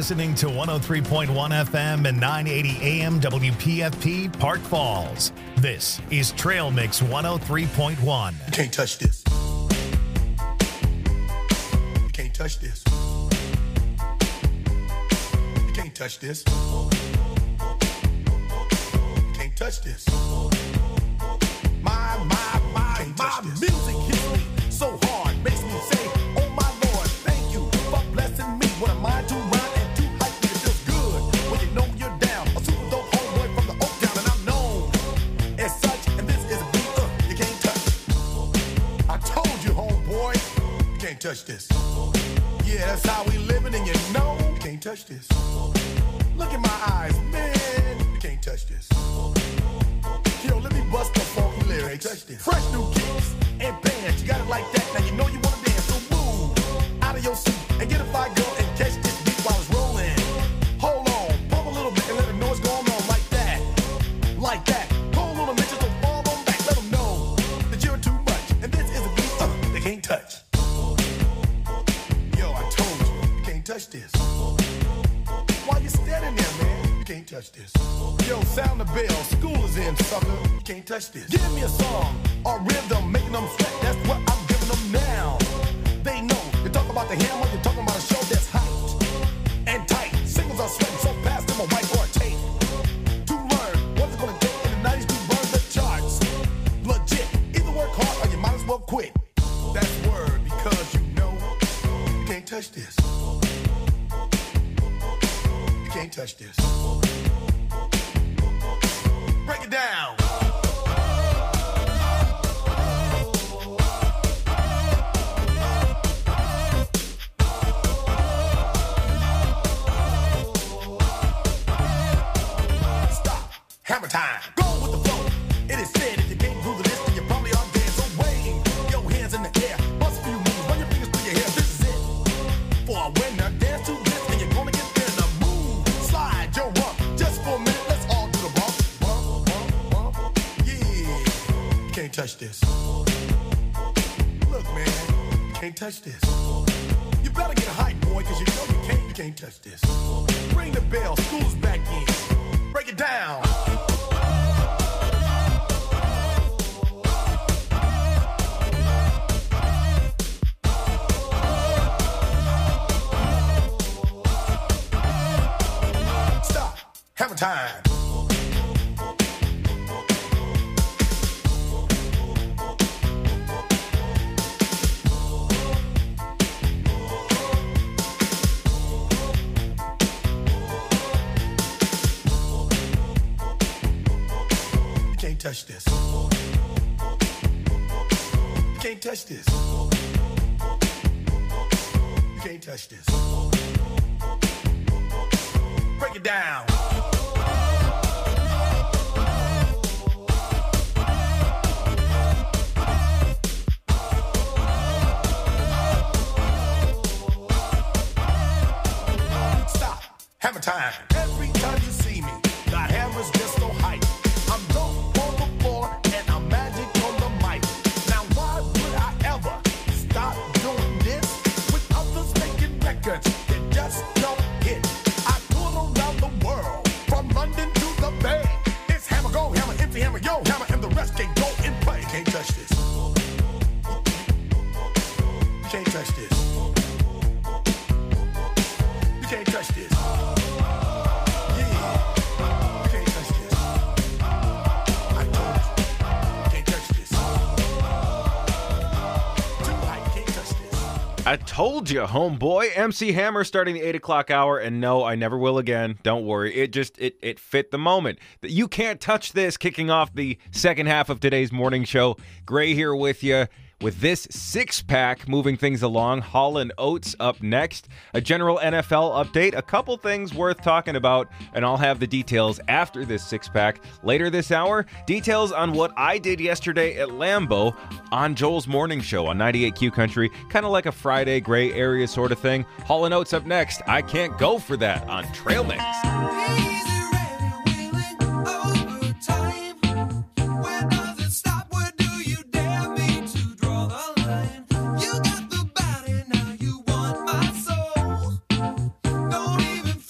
listening to 103.1 FM and 980 AM WPFP Park Falls. This is Trail Mix 103.1. You can't touch this. You can't touch this. You can't touch this. You can't touch this. My music hits me so hard, makes me say, oh my Lord, thank you for blessing me. What am I to rhyme and to hype me? It feels good when you know you're down. A super dope homeboy from the Oak Town, and I'm known as such. And this is a beat you can't touch. I told you, homeboy, you can't touch this. Yeah, that's how we living, and you know you can't touch this. Look in my eyes, man, you can't touch this. Yo, let me bust the funky lyrics. Fresh new kicks and bands, you got it like that. Now you know you wanna dance, so move out of your seat and get a fire girl and catch this beat while it's rolling. Hold on, pump a little bit and let them know what's going on like that, like that. Pull a little bit, just don't fall on back. Let them know that you're too much, and this is a beat they can't touch. Yo, I told you, you can't touch this. Why you standing there, man? You can't touch this. Yo, sound the bell, school is in, sucker. You can't touch this. Give me a song or rhythm, making them sweat. That's what I'm giving them now. They know. You talk about the hammer, you're talking about a show that's hyped and tight. Singles are sweating so fast, them a white or a tape. To learn what's it gonna take in the 90s to burn the charts. Legit. Either work hard or you might as well quit. That's word, because you know you can't touch this. You can't touch this. Break it down. Stop. Hammer time. Go with the flow. It is said if you can't groove to this, then you probably are dead. So wave your hands in the air. Bust a few moves. Run your fingers through your hair. This is it. For a winner, dance to this, and you're gonna get there. The move. Slide your rump. Just for a minute, let's all do the bump. Bump, bump, bump. Yeah. You can't touch this. Look, man. You can't touch this. You better get hype, boy, because you know you can't touch this. Ring the bell. School's back in. Break it down. Stop. Hammer time. You can't touch this. You can't touch this. You can't touch this. Break it down. Stop. Hammer time. Every time you see me, the hammer's just so hype. I'm dope on the floor and I'm magic on the mic. Now why would I ever stop doing this with others making records that just don't hit? I tour around the world, from London to the Bay. It's hammer, go hammer, empty hammer, yo hammer, and the rest can go and play. You can't touch this. You can't touch this. You can't touch this. Yeah. You can't touch this. I told you. You can't touch this. Too high, you can't touch this. I told you, homeboy. MC Hammer starting the 8 o'clock hour, and no, I never will again. Don't worry. It fit the moment. You can't touch this, kicking off the second half of today's morning show. Gray here with you. With this six-pack moving things along, Hall & Oates up next. A general NFL update, a couple things worth talking about, and I'll have the details after this six-pack. Later this hour, details on what I did yesterday at Lambeau on Joel's Morning Show on 98Q Country. Kind of like a Friday gray area sort of thing. Hall & Oates up next. I can't go for that on Trail Mix. Don't even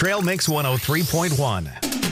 Trail Mix 103.1.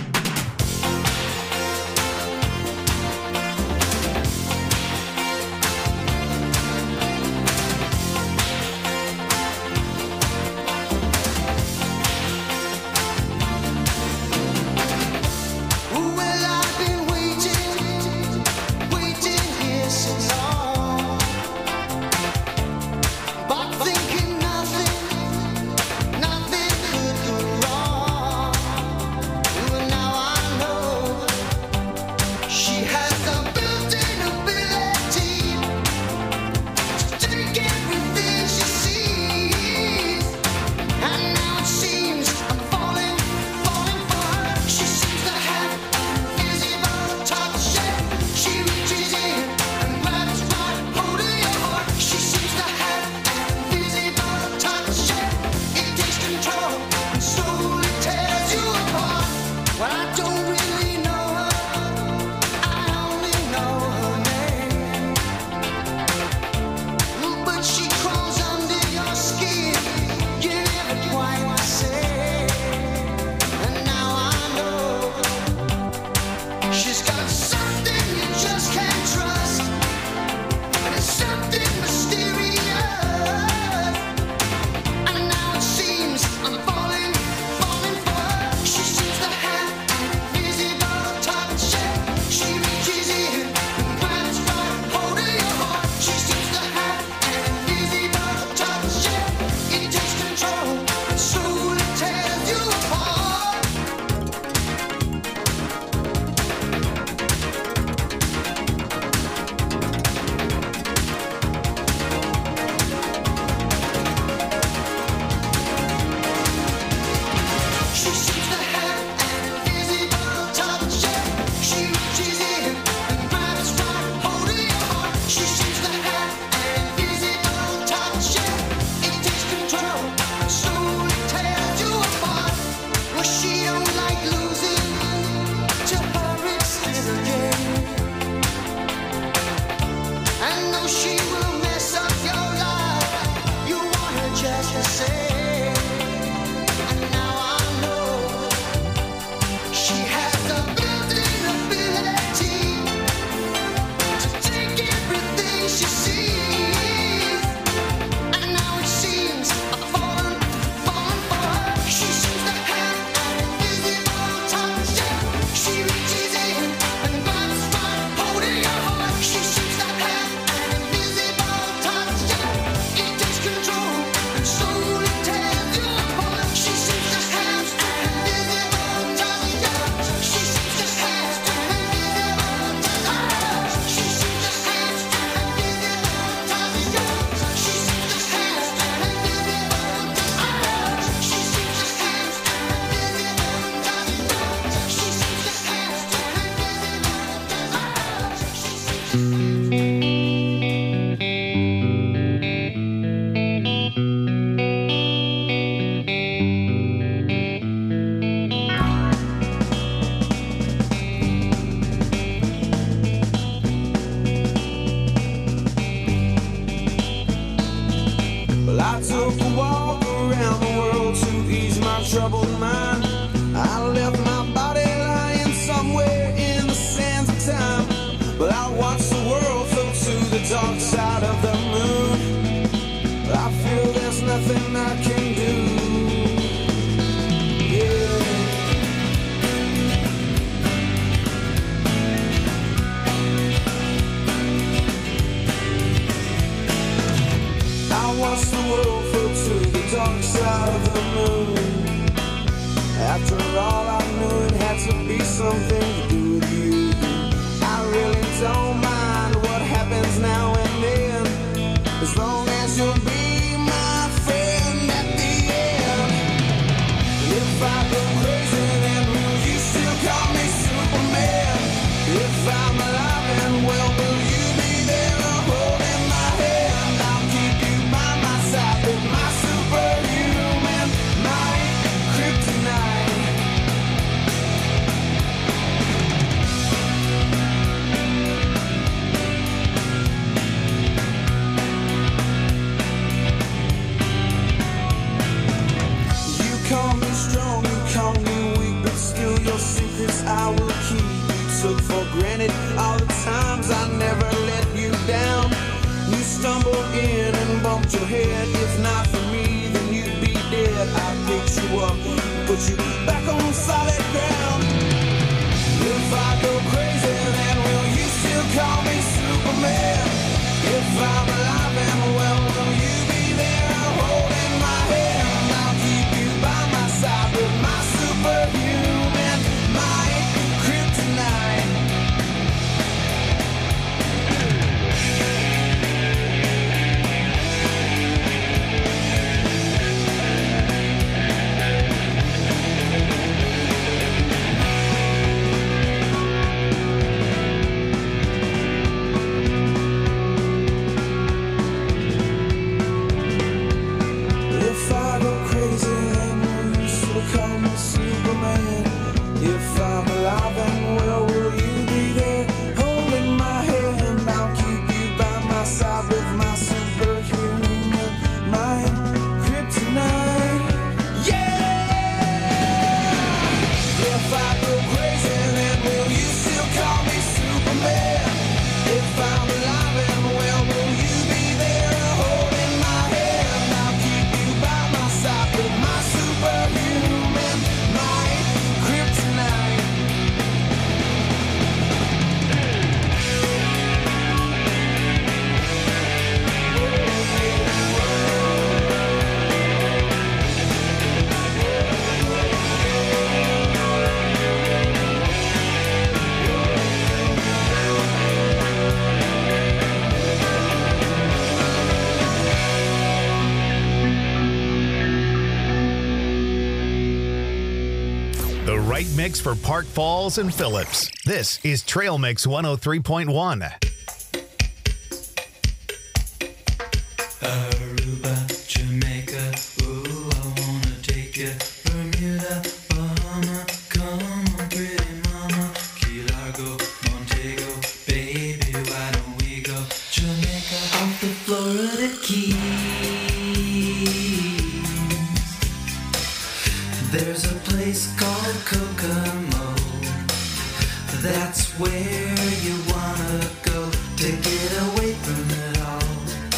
Troubled mind. I left my body lying somewhere in the sands of time, but I watched the world float to the dark side of the moon. I feel there's nothing I can do. Yeah. I watched the world float to the dark side of the moon. After all, I knew it had to be something to do with you. I really don't mind what happens now and then, as long as you'll be my friend at the end. And if I go crazy, then will you still call me Superman? If I'm alive and well, will you be there holding my hand? I'll keep you by my side with my superhuman might, kryptonite. put you back on solid ground. If I go crazy, then will you still call me Superman? If I'm alive and well, will you be there holding my hand? I'll keep you by my side with my superhuman might, kryptonite. If I go crazy, then will you still call me Superman? If I'm alive and well, will you be there holding my hand? I'll keep you by my side with my superhuman mind, kryptonite. Yeah! If I go crazy, then will you still call me Superman? If I'm alive and well, will you be there holding my hand? I'll keep you by my side with my superhuman might, kryptonite. The right mix for Park Falls and Phillips. This is Trail Mix 103.1. Aruba, Jamaica, ooh, I wanna take you. Bermuda, Bahama, come on, pretty mama. Key Largo, Montego, baby, why don't we go? Jamaica, off the Florida Keys. There's a place called Kokomo. That's where you wanna go to get away from it all.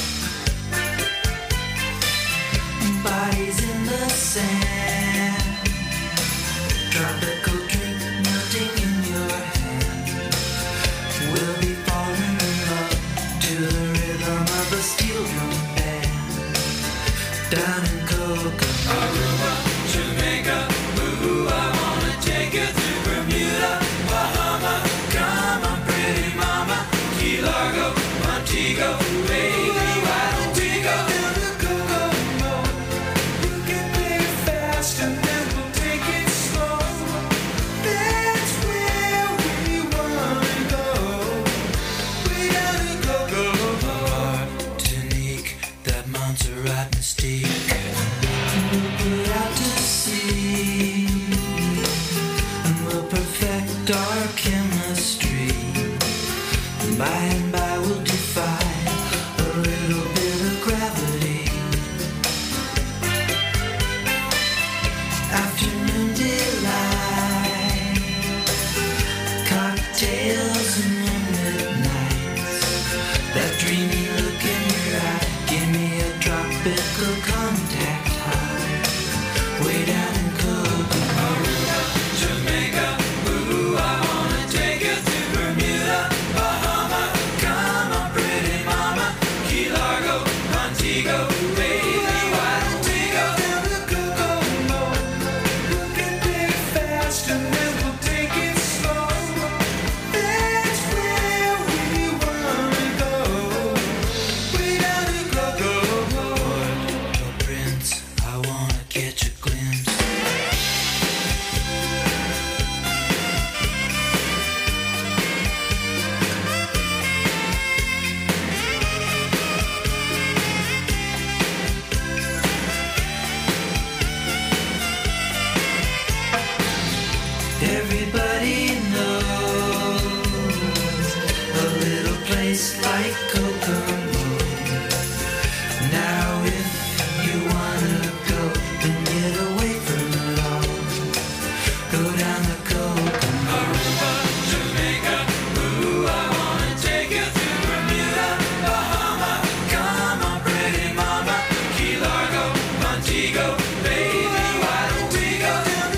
Bodies in the sand, tropical drink melting in your hand. We'll be falling in love to the rhythm of a steel drum band. Down in Kokomo, Aruba, Jamaica, ooh, I wanna take you to Bermuda, Bahama, come on, pretty mama. Key Largo, Montego, baby, why don't we go down to Kokomo? You can play it fast and then we'll take it slow. That's where we wanna go. We gotta go. Martinique, that Montserrat mystique. We'll put out to sea and we'll perfect our chemistry. By and by we'll defy a little bit of gravity. Afternoon delight, cocktails and moonlit nights. That dreamy look in your eye, give me a tropical contact high. Way down in Kokomo, Jamaica, ooh, I wanna take you to Bermuda, Bahama, come on, pretty mama. Key Largo, Montego, baby, why don't we go down to Kokomo? You can play it fast and then we'll take it slow. That's where we wanna go. Way down in Kokomo. Port-au-Prince, I wanna catch a glimpse. Everybody knows a little place like Kokomo. Now if you wanna go, then get away from it all. Go down to Kokomo, Aruba, Jamaica, ooh, I wanna take you to Bermuda, Bahama, come on, pretty mama. Key Largo, Montego, baby, why don't we go down to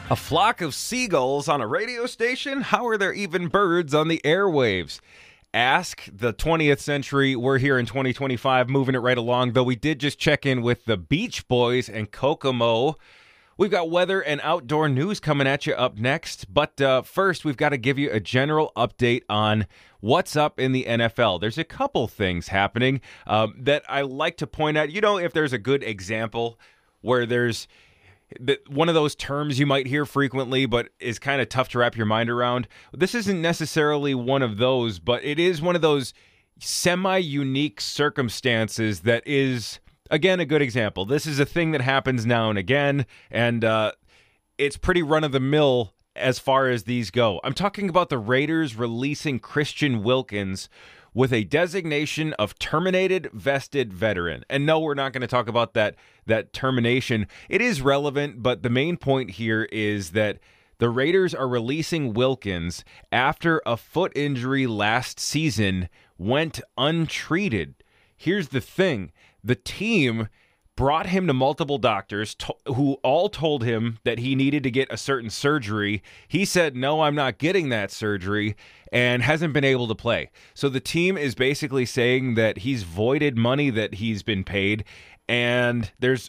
A flock of seagulls on a radio station? How are there even birds on the airwaves? Ask the 20th century. We're here in 2025, moving it right along, though we did just check in with the Beach Boys and Kokomo. We've got weather and outdoor news coming at you up next, but first we've got to give you a general update on what's up in the NFL. There's a couple things happening that I like to point out. You know, if there's a good example where there's one of those terms you might hear frequently, but is kind of tough to wrap your mind around. This isn't necessarily one of those, but it is one of those semi-unique circumstances that is, again, a good example. This is a thing that happens now and again, and it's pretty run-of-the-mill as far as these go. I'm talking about the Raiders releasing Christian Wilkins with a designation of terminated vested veteran. And no, we're not going to talk about that termination. It is relevant, but the main point here is that the Raiders are releasing Wilkins after a foot injury last season went untreated. Here's the thing. The team brought him to multiple doctors who all told him that he needed to get a certain surgery. He said, no, I'm not getting that surgery, and hasn't been able to play. So the team is basically saying that he's voided money that he's been paid, and there's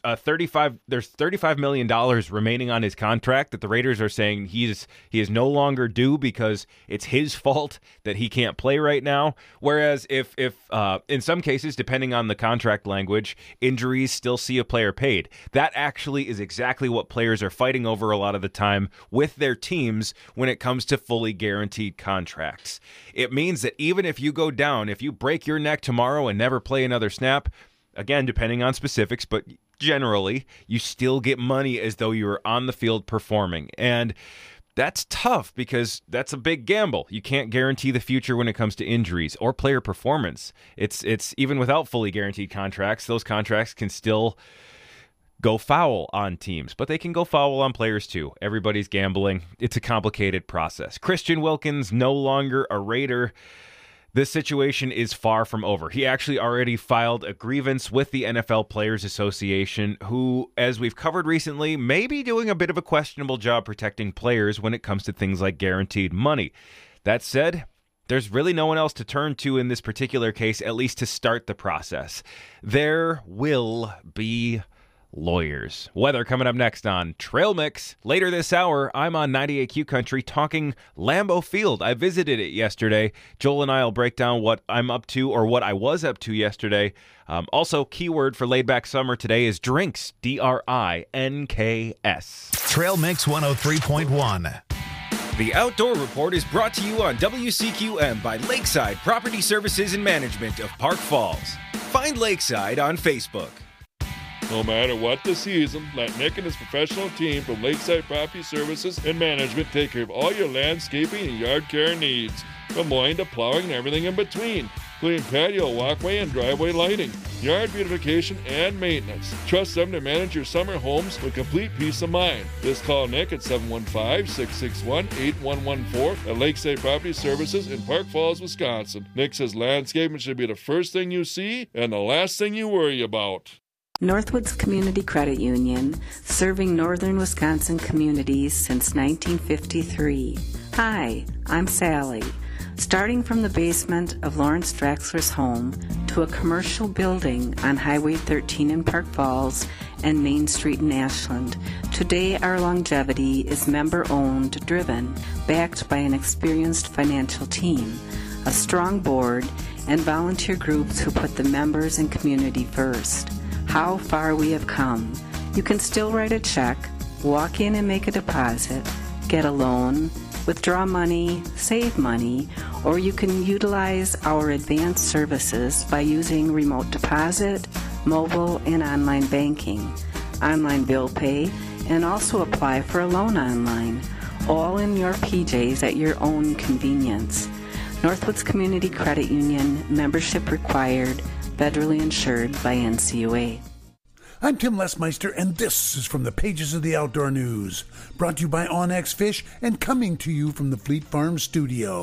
$35 million remaining on his contract that the Raiders are saying he is no longer due because it's his fault that he can't play right now. Whereas if in some cases, depending on the contract language, injuries still see a player paid. That actually is exactly what players are fighting over a lot of the time with their teams when it comes to fully guaranteed contracts. It means that even if you go down, if you break your neck tomorrow and never play another snap, again, depending on specifics, but generally, you still get money as though you were on the field performing. And that's tough because that's a big gamble. You can't guarantee the future when it comes to injuries or player performance. It's even without fully guaranteed contracts, those contracts can still go foul on teams, but they can go foul on players too. Everybody's gambling. It's a complicated process. Christian Wilkins, no longer a Raider. This situation is far from over. He actually already filed a grievance with the NFL Players Association, who, as we've covered recently, may be doing a bit of a questionable job protecting players when it comes to things like guaranteed money. That said, there's really no one else to turn to in this particular case, at least to start the process. There will be lawyers. Weather coming up next on Trail Mix. Later this hour, I'm on 98Q Country talking Lambeau Field. I visited it yesterday. Joel and I will break down what I'm up to or what I was up to yesterday. Also, keyword for laid back summer today is drinks. DRINKS. Trail Mix 103.1. The Outdoor Report is brought to you on WCQM by Lakeside Property Services and Management of Park Falls. Find Lakeside on Facebook. No matter what the season, let Nick and his professional team from Lakeside Property Services and Management take care of all your landscaping and yard care needs, from mowing to plowing and everything in between, including patio, walkway, and driveway lighting, yard beautification, and maintenance. Trust them to manage your summer homes with complete peace of mind. Just call Nick at 715-661-8114 at Lakeside Property Services in Park Falls, Wisconsin. Nick says landscaping should be the first thing you see and the last thing you worry about. Northwoods Community Credit Union, serving northern Wisconsin communities since 1953. Hi, I'm Sally. Starting from the basement of Lawrence Draxler's home to a commercial building on Highway 13 in Park Falls and Main Street in Ashland, today our longevity is member-owned, driven, backed by an experienced financial team, a strong board, and volunteer groups who put the members and community first. How far we have come. You can still write a check, walk in and make a deposit, get a loan, withdraw money, save money, or you can utilize our advanced services by using remote deposit, mobile, and online banking, online bill pay, and also apply for a loan online, all in your PJs at your own convenience. Northwoods Community Credit Union, membership required, federally insured by NCUA. I'm Tim Lesmeister, and this is from the pages of the Outdoor News, brought to you by Onyx Fish and coming to you from the Fleet Farm studio.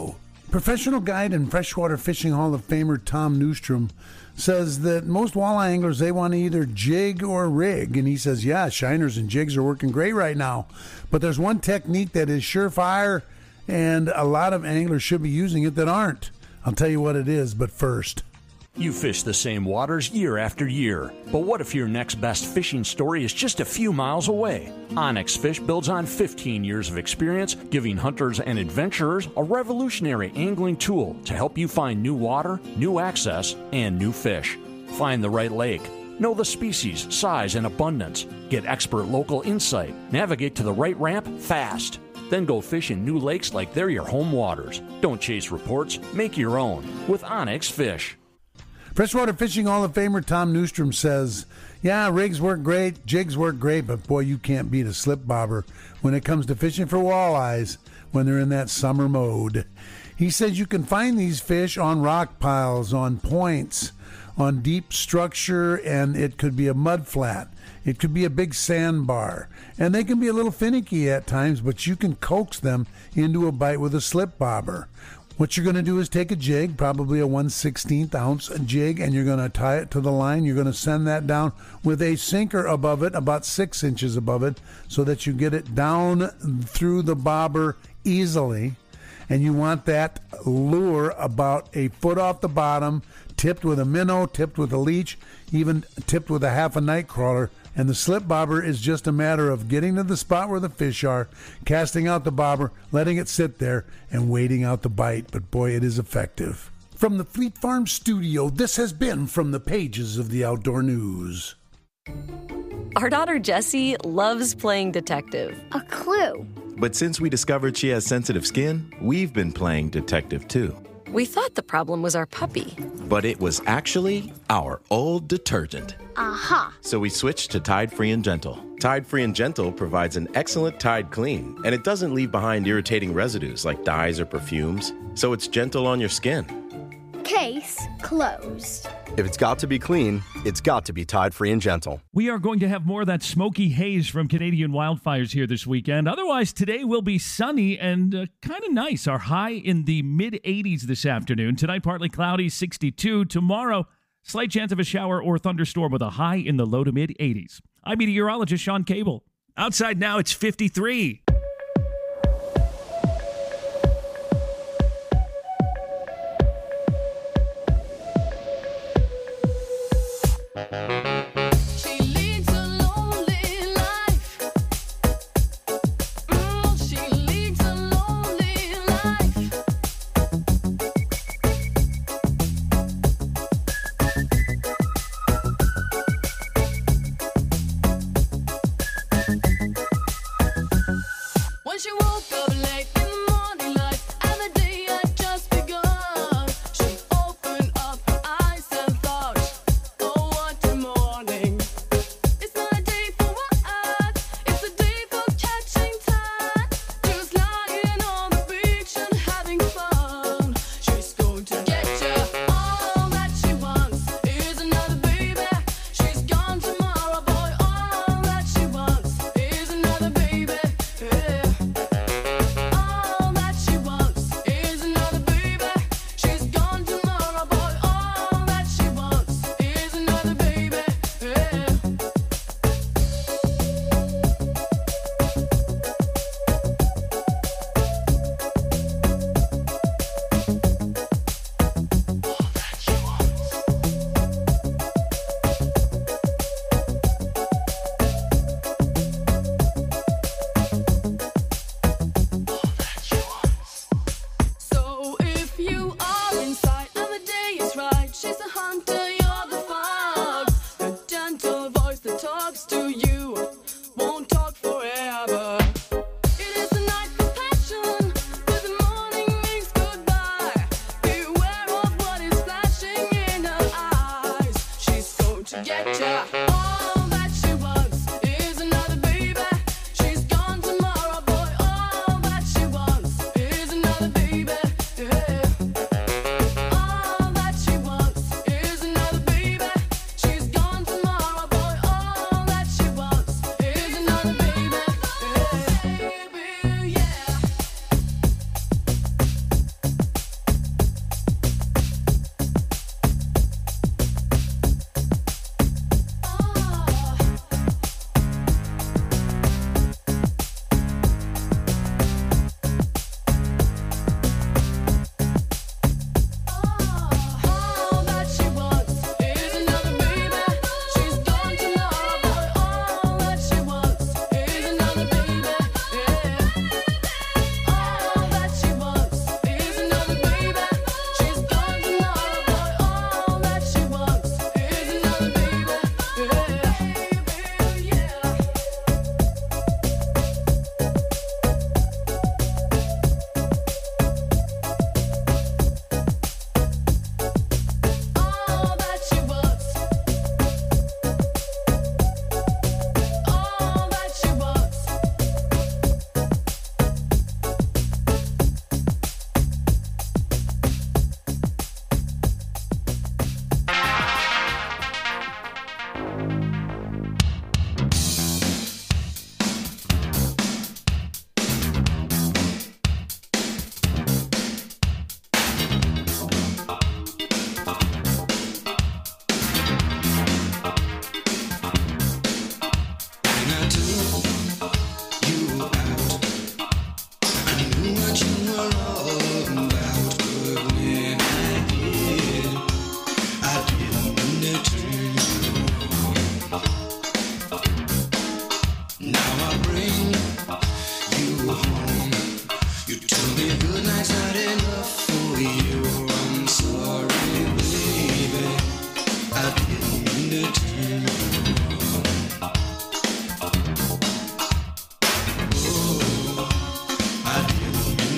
Professional guide and freshwater fishing Hall of Famer Tom Newstrom says that most walleye anglers, they want to either jig or rig. And he says, yeah, shiners and jigs are working great right now. But there's one technique that is surefire, and a lot of anglers should be using it that aren't. I'll tell you what it is, but first. You fish the same waters year after year, but what if your next best fishing story is just a few miles away? Onyx Fish builds on 15 years of experience, giving hunters and adventurers a revolutionary angling tool to help you find new water, new access, and new fish. Find the right lake. Know the species, size, and abundance. Get expert local insight. Navigate to the right ramp fast. Then go fish in new lakes like they're your home waters. Don't chase reports. Make your own with Onyx Fish. Freshwater Fishing Hall of Famer Tom Newstrom says, yeah, rigs work great, jigs work great, but boy, you can't beat a slip bobber when it comes to fishing for walleyes when they're in that summer mode. He says you can find these fish on rock piles, on points, on deep structure, and it could be a mud flat. It could be a big sandbar. And they can be a little finicky at times, but you can coax them into a bite with a slip bobber. What you're going to do is take a jig, probably a 1/16 ounce jig, and you're going to tie it to the line. You're going to send that down with a sinker above it, about 6 inches above it, so that you get it down through the bobber easily. And you want that lure about a foot off the bottom, tipped with a minnow, tipped with a leech, even tipped with a half a night crawler. And the slip bobber is just a matter of getting to the spot where the fish are, casting out the bobber, letting it sit there, and waiting out the bite. But boy, it is effective. From the Fleet Farm studio, this has been From the Pages of the Outdoor News. Our daughter Jessie loves playing detective. A clue. But since we discovered she has sensitive skin, we've been playing detective too. We thought the problem was our puppy. But it was actually our old detergent. Aha. So we switched to Tide Free and Gentle. Tide Free and Gentle provides an excellent Tide clean, and it doesn't leave behind irritating residues like dyes or perfumes, so it's gentle on your skin. Case closed. If it's got to be clean, it's got to be Tide Free and Gentle. We are going to have more of that smoky haze from Canadian wildfires here this weekend. Otherwise, today will be sunny and kind of nice. Our high in the mid-80s this afternoon. Tonight, partly cloudy, 62. Tomorrow, slight chance of a shower or thunderstorm with a high in the low to mid-80s. I'm meteorologist Sean Cable. Outside now, it's 53.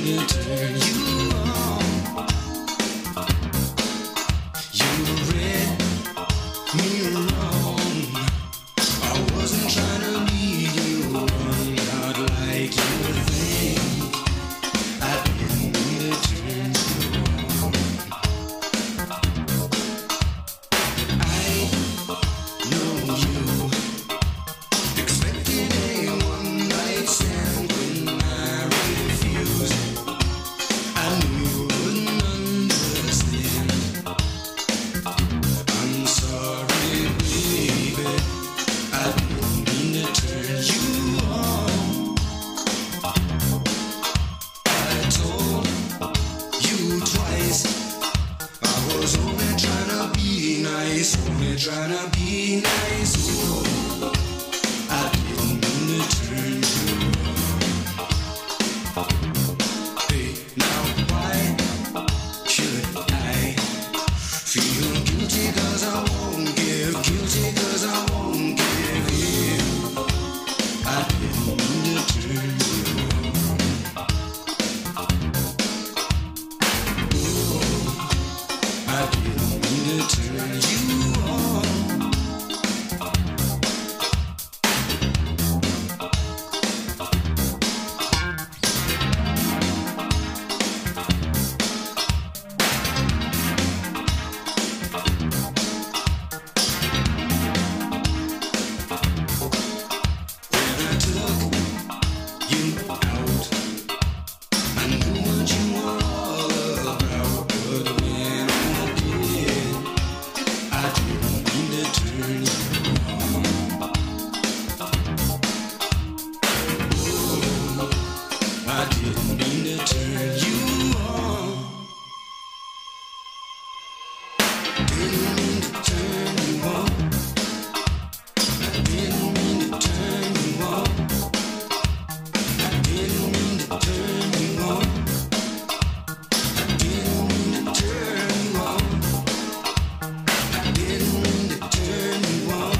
me to turn you on. You read me wrong. I wasn't trying to lead you on, not like you would think. I didn't mean to turn you on. I know you expected a one-night stand when I refused. I knew you wouldn't understand. I'm sorry, baby. I didn't mean to turn you on. I told you twice I was only trying to be nice, only trying to be nice. Oh, I didn't mean to turn you on. Hey, now why should I feel guilty 'cause I won't give, guilty 'cause I won't give in? I didn't mean to turn you on. Oh, I didn't mean to turn you on. When I took you out, I knew what you were all about. But when I did, I didn't mean to turn you on. Oh, I didn't mean to turn you on. Didn't mean to turn you on. I didn't mean to turn you on. I didn't mean to turn you on. I didn't mean to turn you on. I didn't mean to turn you on.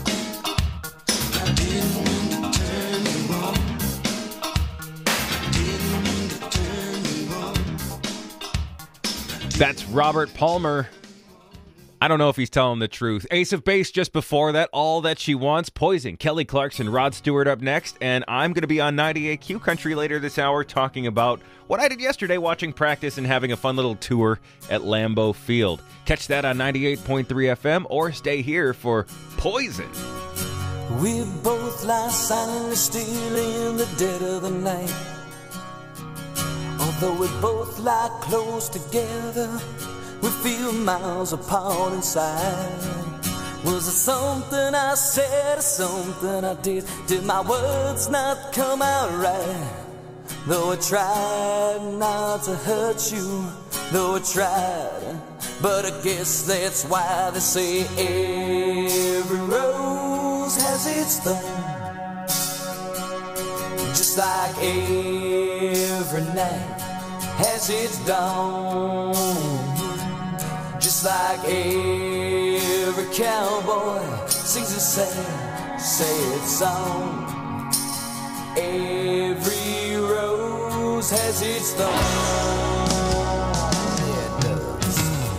I didn't mean to turn you on. I didn't mean to turn you on. That's Robert Palmer. I don't know if he's telling the truth. Ace of Base just before that, All That She Wants, Poison, Kelly Clarkson, Rod Stewart up next, and I'm going to be on 98Q Country later this hour talking about what I did yesterday watching practice and having a fun little tour at Lambeau Field. Catch that on 98.3 FM or stay here for Poison. We both lie silently still in the dead of the night. Although we both lie close together, we feel miles apart inside. Was it something I said or something I did? Did my words not come out right? Though I tried not to hurt you, though I tried, but I guess that's why they say every rose has its thorn. Just like every night has its dawn. Just like every cowboy sings a sad, sad song. Every rose has its thorn. Yeah, it does.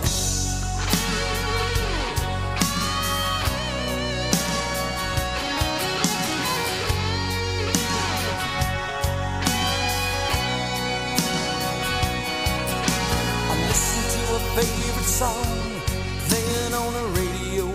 I listen to a favorite song playing on the radio.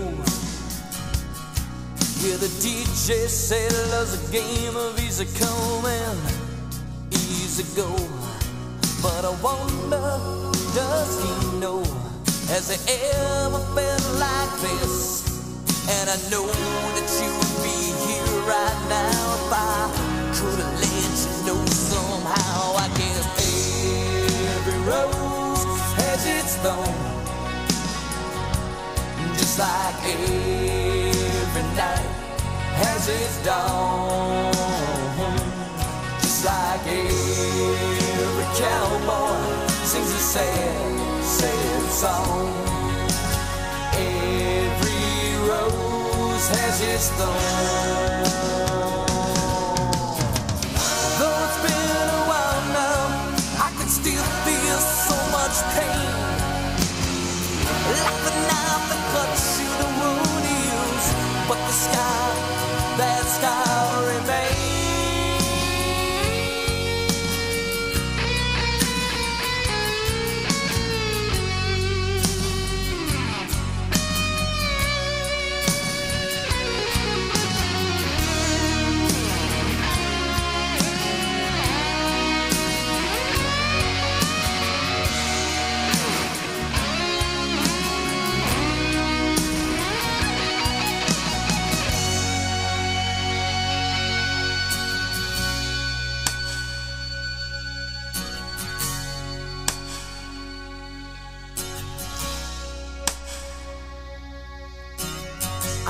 Yeah, the DJ said love's a game of easy come and easy go. But I wonder, does he know? Has he ever felt like this? And I know that you would be here right now if I could have let you know somehow. I guess every rose has its thorn. Just like every night has its dawn. Just like every cowboy sings a sad, sad song. Every rose has its thorn. Though it's been a while now, I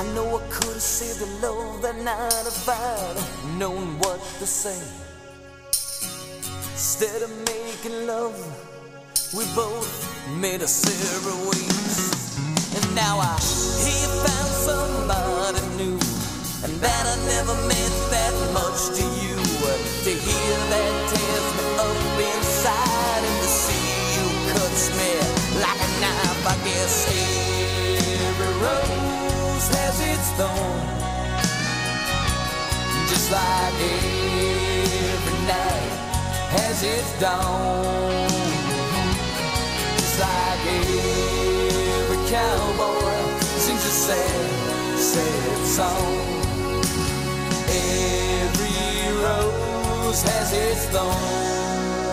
I know I could have saved the love that night if I'd known what to say. Instead of making love, we both made us separate ways. And now I hear you found somebody new, and that I never meant that much to you. To hear that tears me up inside, and to see you cuts me like a knife. I guess every rose has its thorn, just like every night has its dawn. Just like every cowboy sings a sad, sad song. Every rose has its thorn.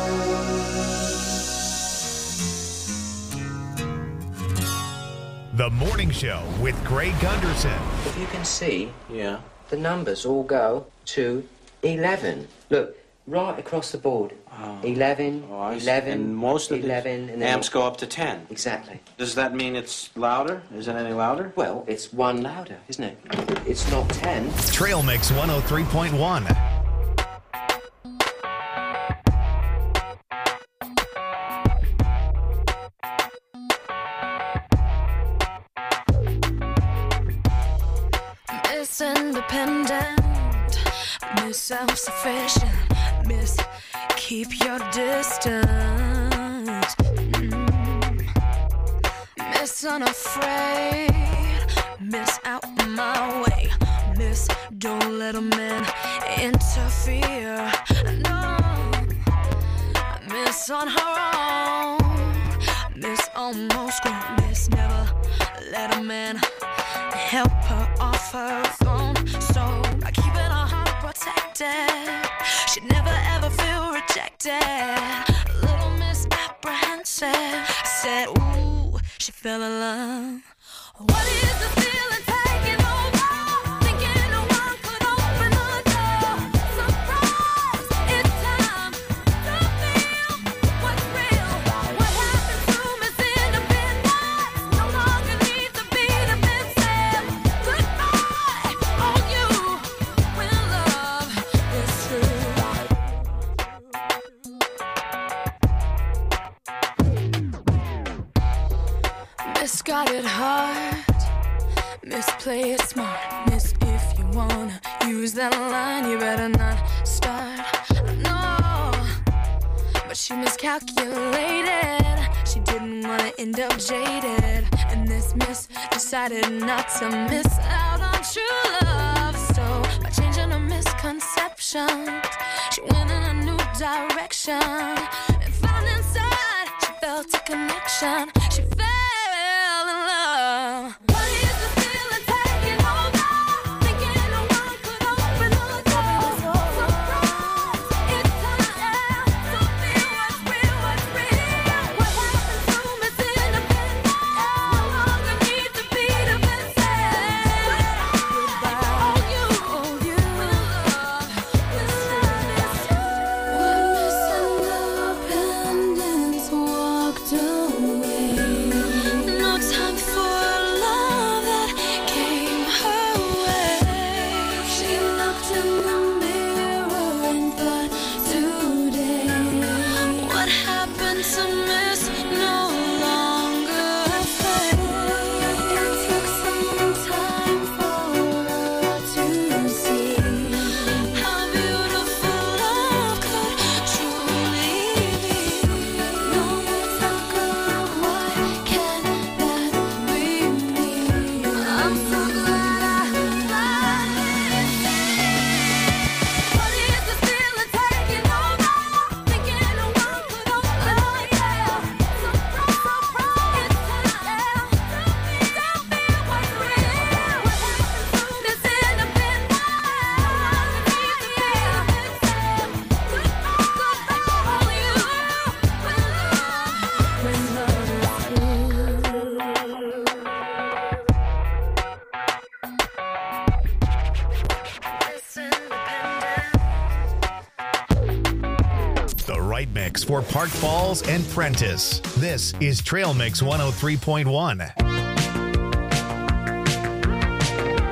The Morning Show with Greg Gunderson. If you can see, the numbers all go to 11. Look, right across the board. 11, 11, and most of 11, the and then amps go up to 10. Exactly. Does that mean it's louder? Is it any louder? Well, it's one louder, isn't it? It's not 10. Trail Mix 103.1. Miss Independent, Miss Self-Sufficient, Miss Keep Your Distance, Miss Unafraid, Miss Out My Way, Miss Don't Let a Man Interfere, no, Miss On Her Own, Miss Almost Grown, Miss Never Let a Man help her off her throne. So by keeping her heart protected, she'd never ever feel rejected. Little Miss Apprehensive, I said, ooh, she fell in love. What is the feeling taking over? Thinking no one could open the door. Surprise, it's time to feel what's real. What happened to Miss Independence? No longer needs to be defensive. Goodbye, all you when love is true. Miss got it hard. Miss play it smart. Miss if you wanna use that line, you better not start. No, but she miscalculated. She didn't wanna end up jaded, and this miss decided not to miss out on true love. So by changing her misconceptions, she went in a new direction and found inside she felt a connection. She fell in love. What is the feeling taking over? Thinking no one could open the door. Surprise, it's time to feel what's real, what's real. What happened to Miss Independence? No longer need to be defensive. Goodbye, all you when love is true. When Miss Independence walked away, no time for love that came her way. She looked in the mirror and thought, today, what happened to Miss no longer fade. It took some time for her to see how beautiful love could truly be. No more talk of why can't that be me? I'm so glad I What is the feeling taking over? Thinking no one could open the door. Surprise, it's time to feel what's real. What happened to Miss Independence? Goodbye, all you when love is true. The right mix for Park Falls and Prentice. This is Trail Mix 103.1.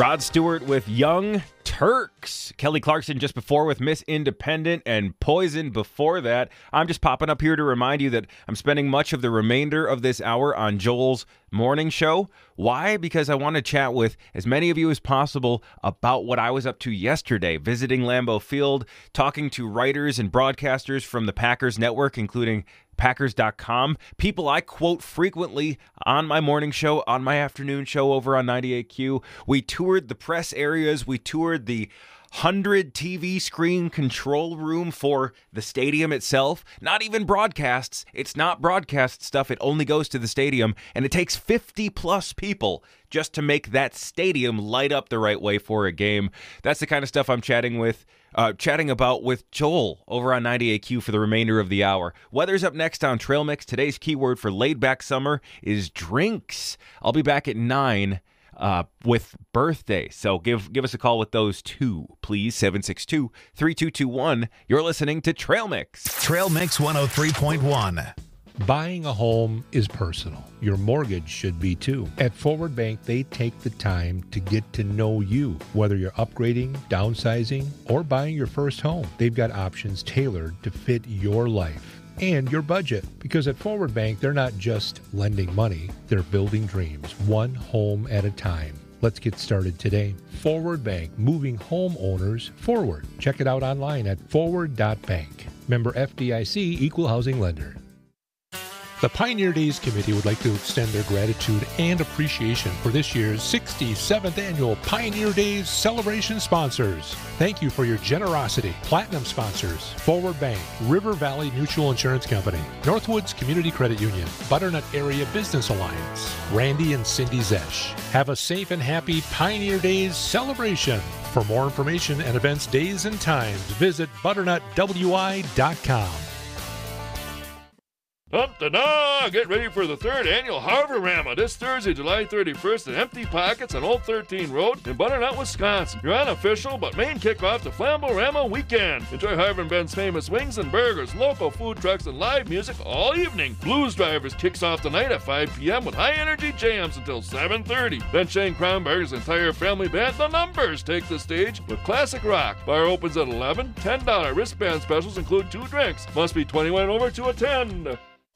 Rod Stewart with Young Turks. Kelly Clarkson just before with Miss Independent, and Poison before that. I'm just popping up here to remind you that I'm spending much of the remainder of this hour on Joel's morning show. Why? Because I want to chat with as many of you as possible about what I was up to yesterday, visiting Lambeau Field, talking to writers and broadcasters from the Packers network, including Packers.com, people I quote frequently on my morning show, on my afternoon show over on 98Q. We toured the press areas. We toured the 100 TV screen control room for the stadium itself. Not even broadcasts. It's not broadcast stuff. It only goes to the stadium, and it takes 50 plus people just to make that stadium light up the right way for a game. That's the kind of stuff I'm chatting about with Joel over on 98Q for the remainder of the hour. Weather's up next on Trail Mix. Today's keyword for laid-back summer is drinks. I'll be back at 9 with birthday. So give us a call with those two, please. 762-3221. You're listening to Trail Mix. Trail Mix 103.1. Buying a home is personal. Your mortgage should be too. At Forward Bank, they take the time to get to know you. Whether you're upgrading, downsizing, or buying your first home, they've got options tailored to fit your life and your budget. Because at Forward Bank, they're not just lending money, they're building dreams, one home at a time. Let's get started today. Forward Bank, moving homeowners forward. Check it out online at forward.bank. Member FDIC, Equal Housing Lender. The Pioneer Days Committee would like to extend their gratitude and appreciation for this year's 67th annual Pioneer Days celebration sponsors. Thank you for your generosity. Platinum sponsors: Forward Bank, River Valley Mutual Insurance Company, Northwoods Community Credit Union, Butternut Area Business Alliance, Randy and Cindy Zesh. Have a safe and happy Pioneer Days celebration. For more information and events, days, and times, visit butternutwi.com. Up-da-da! Get ready for the 3rd annual Harvard-Rama this Thursday, July 31st at Empty Pockets on Old 13 Road in Butternut, Wisconsin. Your unofficial but main kickoff to Flambo-Rama weekend. Enjoy Harvard Ben's famous wings and burgers, local food trucks, and live music all evening. Blues Drivers kicks off the night at 5 p.m. with high-energy jams until 7:30. Then Shane Kronberg's entire family band, The Numbers, take the stage with classic rock. Bar opens at 11. $10 wristband specials include 2 drinks. Must be 21 and over to attend.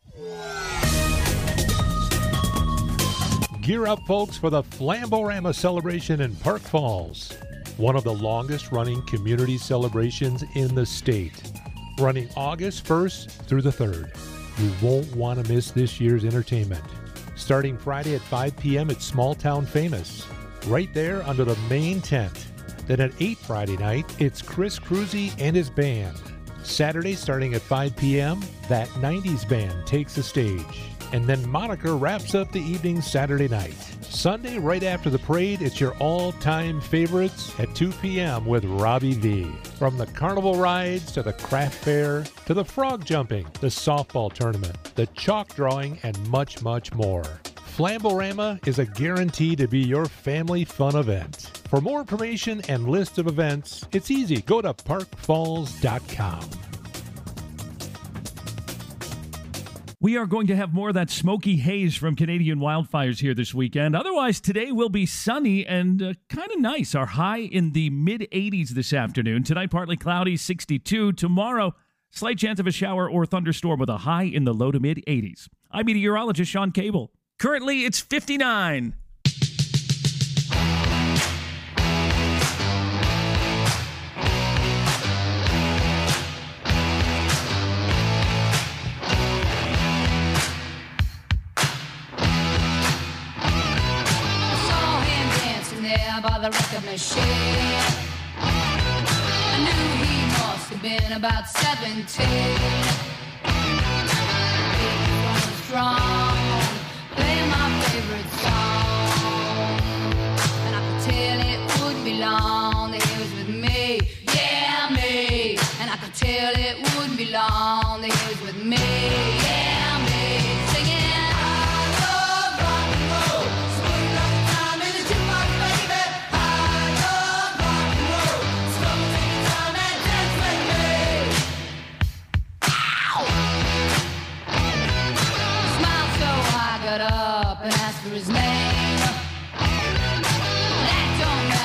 Gear up, folks, for the Flambo-Rama celebration in Park Falls, one of the longest-running community celebrations in the state, running August 1st through the 3rd. You won't want to miss this year's entertainment. Starting Friday at 5 p.m. at Small Town Famous, right there under the main tent. Then at 8 Friday night, it's Chris Cruzy and his band. Saturday, starting at 5 p.m., that 90s band takes the stage. And then Monica wraps up the evening Saturday night. Sunday, right after the parade, it's your all-time favorites at 2 p.m. with Robbie V. From the carnival rides to the craft fair to the frog jumping, the softball tournament, the chalk drawing, and much, much more. Flambo-Rama is a guarantee to be your family fun event. For more information and list of events, it's easy. Go to parkfalls.com. We are going to have more of that smoky haze from Canadian wildfires here this weekend. Otherwise, today will be sunny and kind of nice. Our high in the mid-80s this afternoon. Tonight, partly cloudy, 62. Tomorrow, slight chance of a shower or thunderstorm with a high in the low to mid-80s. I'm meteorologist Sean Cable. Currently, it's 59. By the record machine, I knew he must have been about 17. Big, strong, playing my favorite song, and I could tell it wouldn't be long that he was with me, yeah, me. And I could tell it wouldn't be long that he was with me, yeah, me. Singing. Up and asked for his name. That don't matter.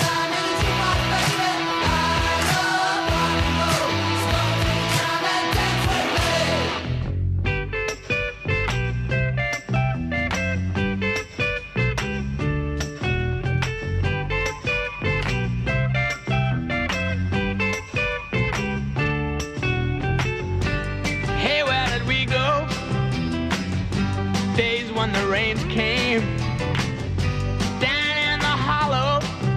Hey, where did we go? Days when the rains came down in the hollow,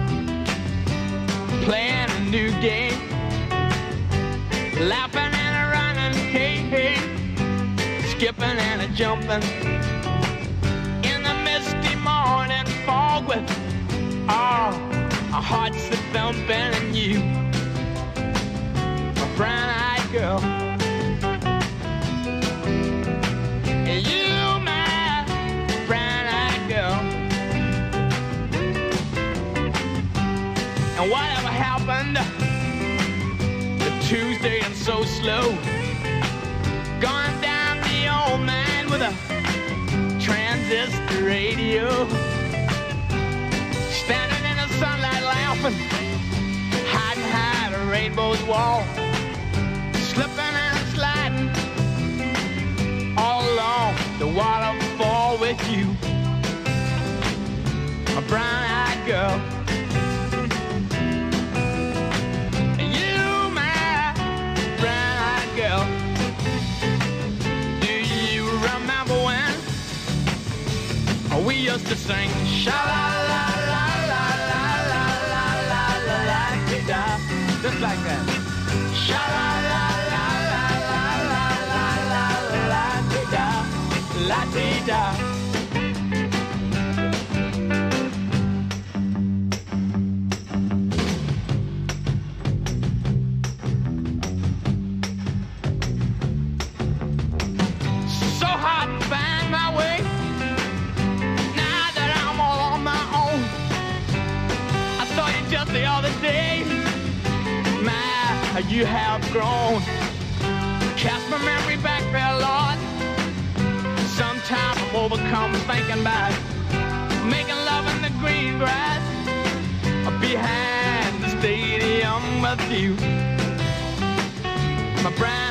playing a new game, laughing and a running, hey, hey, skipping and a jumping in the misty morning fog with our hearts a thumping, and you, my brown-eyed girl. You, my brown-eyed girl. And whatever happened to Tuesday and so slow? Gone down the old man with a transistor radio, standing in the sunlight laughing, hiding behind a rainbow's wall, slipping and sliding all along the waterfall with you, a brown-eyed girl. You, my brown-eyed girl. Do you remember when we used to sing sha-la-la-la-la-la-la-la-la-la-la-la-la-la-la-la, just like that? La-dee-da. So hard to find my way now that I'm all on my own. I saw you just the other day. My, how you have grown. Cast my memory back there, Lord. Sometimes I'm overcome thinking about making love in the green grass behind the stadium with you, my brown